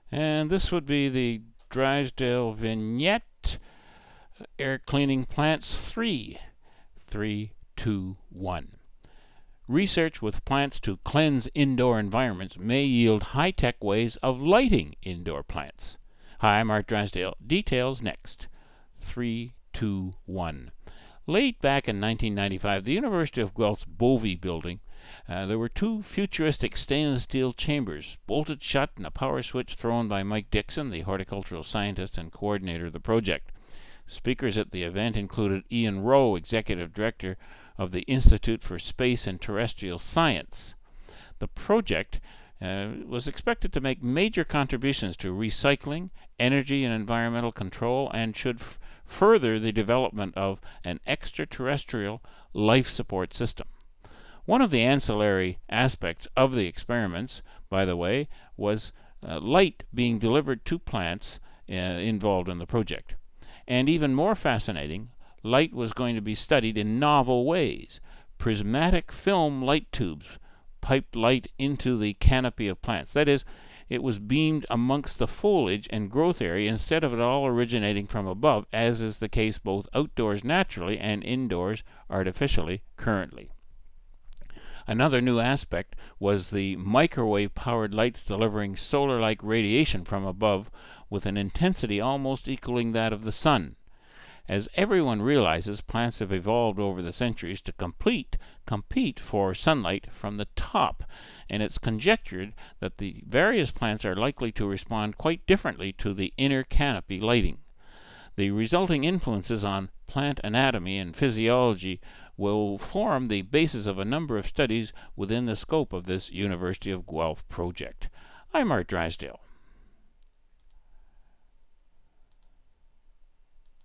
And this would be the Drysdale vignette, Air Cleaning Plants 3. 3, 2, 1. Research with plants to cleanse indoor environments may yield high-tech ways of lighting indoor plants. Hi, I'm Art Drysdale. Details next. 3, 2, 1. Late back in 1995, the University of Guelph's Bovey building, there were two futuristic stainless steel chambers, bolted shut and a power switch thrown by Mike Dixon, the horticultural scientist and coordinator of the project. Speakers at the event included Ian Rowe, Executive Director of the Institute for Space and Terrestrial Science. The project was expected to make major contributions to recycling, energy and environmental control, and should further the development of an extraterrestrial life support system. One of the ancillary aspects of the experiments, by the way, was light being delivered to plants involved in the project. And even more fascinating, light was going to be studied in novel ways. Prismatic film light tubes piped light into the canopy of plants. That is, it was beamed amongst the foliage and growth area instead of it all originating from above, as is the case both outdoors naturally and indoors artificially currently. Another new aspect was the microwave-powered lights delivering solar-like radiation from above with an intensity almost equaling that of the sun. As everyone realizes, plants have evolved over the centuries to compete for sunlight from the top, and it's conjectured that the various plants are likely to respond quite differently to the inner canopy lighting. The resulting influences on plant anatomy and physiology will form the basis of a number of studies within the scope of this University of Guelph project. I'm Art Drysdale.